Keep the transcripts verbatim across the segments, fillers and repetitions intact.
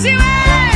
Brasil, hein?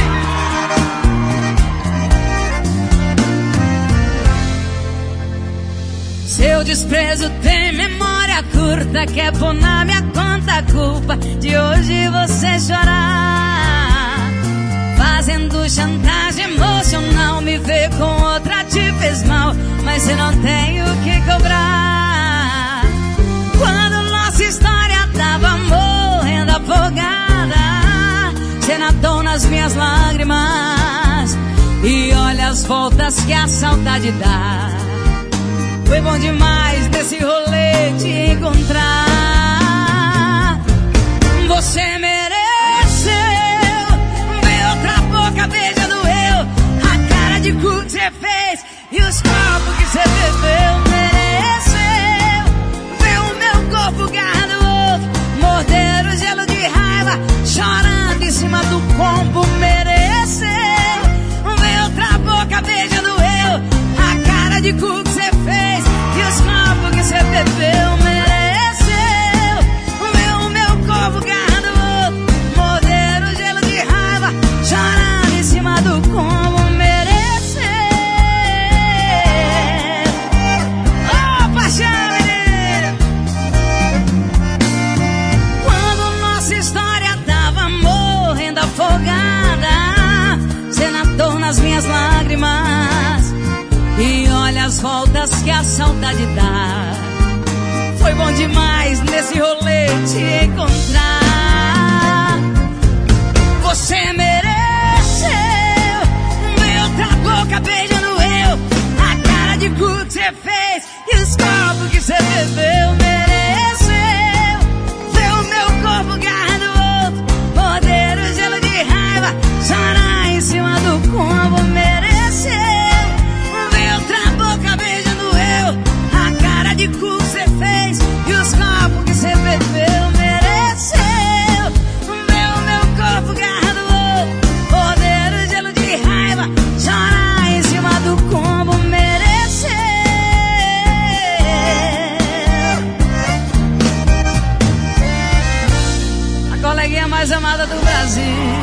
Seu desprezo tem memória curta, quer pôr na minha conta a culpa de hoje você chorar. Fazendo chantagem emocional, me vê com outra te fez mal, mas eu não tenho o que cobrar. Quando nossa história tava morrendo afogada, cê nadou nas minhas lágrimas, e olha as voltas que a saudade dá. Foi bom demais nesse rolê te encontrar. Você mereceu ver outra boca beijando eu, a cara de cu que cê fez e os copos que cê bebeu. Mereceu ver o meu corpo garrando o outro, morder o gelo de raiva, chorando em cima do combo. Mereceu ver outra boca beijando eu, a cara de cu que cê fez e os copos que cê bebeu. Mereceu ver o meu corpo garrando o outro, morder o gelo de raiva, chorando em cima do combo. Mereceu. Oh, paixão, menino. Quando nossa história tava morrendo afogada, cê nadou nas minhas lágrimas, e olha as voltas que a saudade dá. Foi bom demais nesse rolê te encontrar. Você mereceu ver outra boca beijando eu, a cara de cu que cê fez e os copos que cê bebeu. Mereceu ver o meu corpo garrando o outro, morder o gelo de raiva, chorar em cima do combo. Mereceu de cu que cê fez e os copos que cê bebeu. Mereceu ver o meu corpo garrando o outro, morder o gelo de raiva, chorar em cima do combo. Mereceu. A coleguinha mais amada do Brasil.